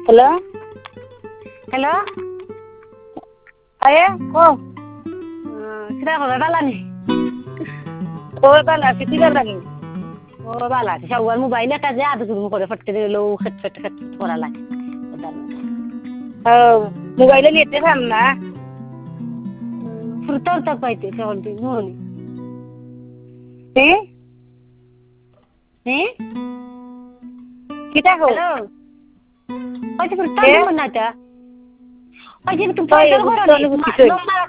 hello hello अये हो किती बाला नाही हो बाला किती वेळ लागेल हो बाला शाहूवर मोबाईल का जे आता तुम्ही कोडे फटके लो खटखट कोराला हो मोबाईल येते थांब ना फुरतर तक पाहिजे शेवटी म्हणून ते हे किती हो हॅलो पाहिजे फुरतर म्हणता पाहिजे तू काय पैसे गुप्त आणि भरले गुप्तीचं